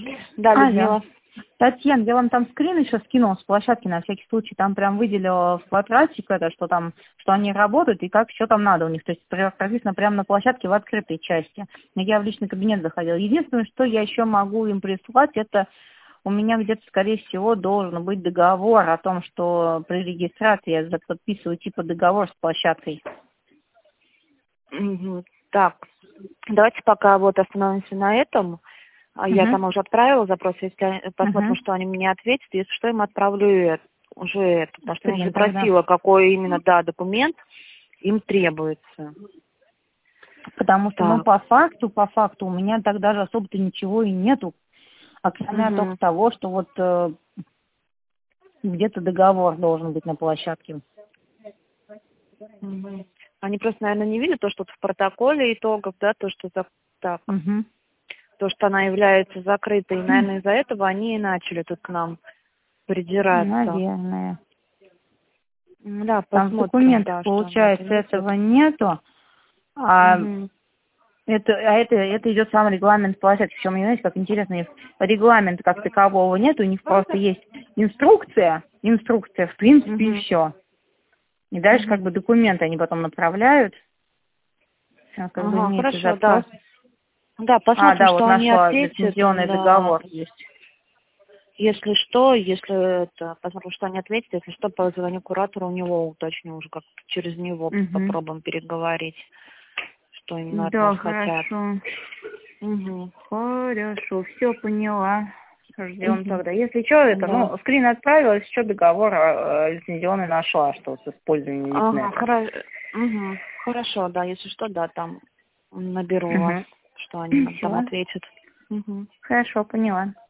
Да, Алло. Людмила. Татьяна, я вам там скрин еще скинула с площадки на всякий случай. Там прям выделила в квадратик это, что там, что они работают и как, что там надо у них. То есть прописано прямо на площадке в открытой части. Но я в личный кабинет заходила. Единственное, что я еще могу им прислать, это у меня где-то, скорее всего, должен быть договор о том, что при регистрации я подписываю типа договор с площадкой. Так, давайте пока вот остановимся на этом. Я там уже отправила запрос, если посмотрим, что они мне ответят. Если что, им отправлю уже это, потому что я не спросила, какой именно, документ им требуется. Потому что, ну, по факту у меня так даже особо-то ничего и нету. Кроме только того, что вот где-то договор должен быть на площадке. Они просто, наверное, не видят то, что в протоколе итогов, да, то, что то, что она является закрытой. И, наверное, из-за этого они и начали тут к нам придираться. Наверное. Да, там в документах, получается, этого нету. Это идет сам регламент площадки. Причем, знаете, как интересно, регламента как такового нет, у них просто есть инструкция, в принципе, и все. И дальше как бы документы они потом направляют. Как бы имеется запрос. Да, посмотрим, что они ответят. Лицензионный договор есть. Если что, посмотрим, что они ответят, если что, позвоню куратору, у него уточню уже, как через него попробуем переговорить, что именно от нас хотят. Хорошо, все поняла. Ждем тогда. Если что, скрин отправила, если что, договор лицензионный нашла, что с использованием интернета. Хорошо, да, если что, там наберу вас, что они нам там ответят. Хорошо, поняла.